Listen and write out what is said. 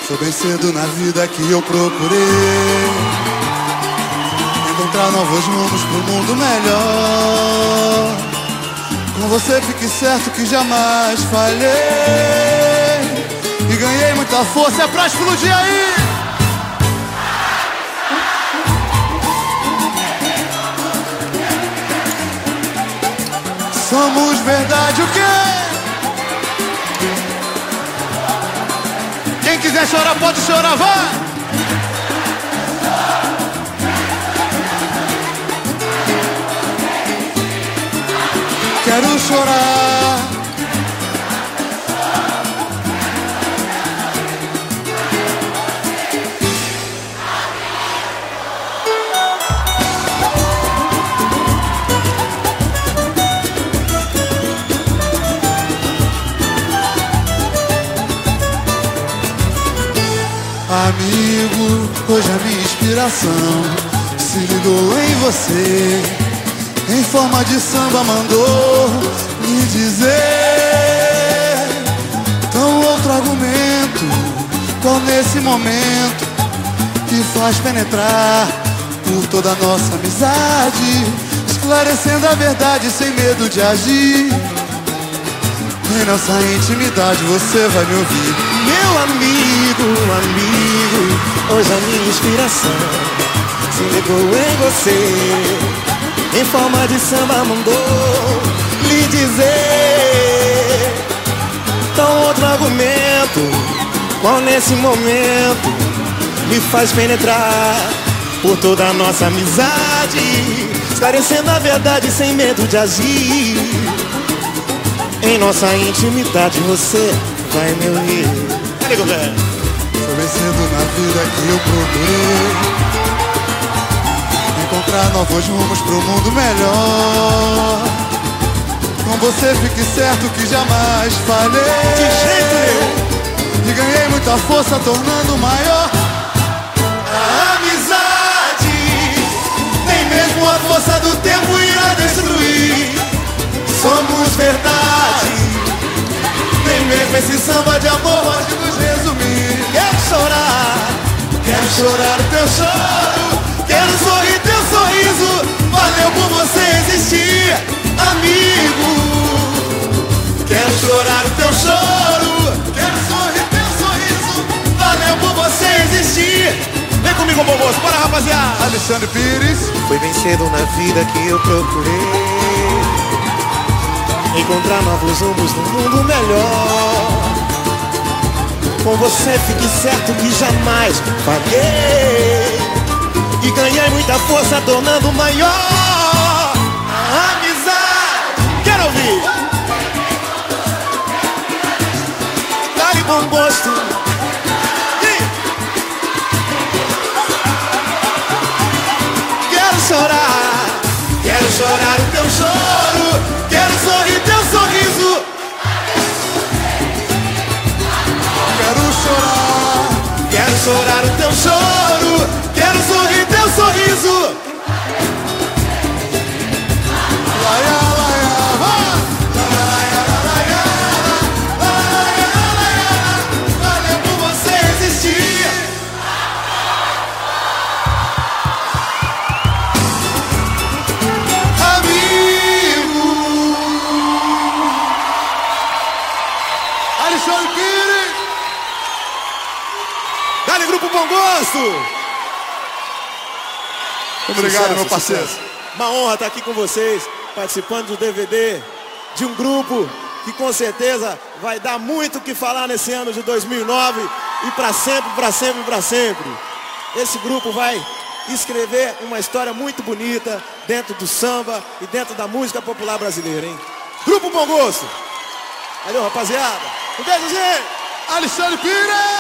Foi bem cedo na vida que eu procurei encontrar novos rumos pro mundo melhor. Com você fique certo que jamais falhei e ganhei muita força, é pra explodir aí! Somos verdade o quê? Quem quiser chorar pode chorar, vai! Quero chorar. Amigo, hoje a minha inspiração se ligou em você. Em forma de samba mandou me dizer. Então outro argumento, qual nesse momento que faz penetrar por toda a nossa amizade, esclarecendo a verdade sem medo de agir. Em nossa intimidade você vai me ouvir. Meu amigo, hoje a minha inspiração se ligou em você. Em forma de samba mandou lhe dizer. Então outro argumento, qual nesse momento me faz penetrar por toda a nossa amizade, esclarecendo a verdade sem medo de agir. Em nossa intimidade você vai me ouvir. Foi bem cedo na vida que eu procurei encontrar novos rumos pro mundo melhor. Com você fique certo que jamais falhei. De jeito nenhum. E ganhei muita força tornando maior a amizade. Nem mesmo a força do tempo irá destruir. Somos verdade. Nem mesmo esse samba de amor pode nos resumir. Quero chorar o teu choro. Quero sorrir teu sorriso. Valeu por você existir, amigo. Quero chorar o teu choro. Quero sorrir teu sorriso. Valeu por você existir. Vem comigo, Bomboso, bora, rapaziada. Alexandre Pires. Foi bem cedo na vida que eu procurei encontrar novos rumos no mundo melhor. Com você fique certo que jamais falhei e ganhei muita força tornando maior a amizade. Quero ouvir. Dá-lhe bom gosto. Quero chorar o teu choro. Quero sorrir teu sorriso. Quero chorar o teu choro. Quero sorrir teu sorriso. Laia, laia, laia, laia, laia, laia. Valeu por você existir. Alexandre Pires. Dá-lhe, Grupo Bom Gosto. Obrigado, Sucesso, meu parceiro. sucesso. Uma honra estar aqui com vocês, participando do DVD de um grupo que com certeza vai dar muito o que falar nesse ano de 2009 e para sempre, para sempre, para sempre. Esse grupo vai escrever uma história muito bonita dentro do samba e dentro da música popular brasileira, hein? Grupo Bom Gosto. Valeu, rapaziada. Um beijo, gente. Alexandre Pires.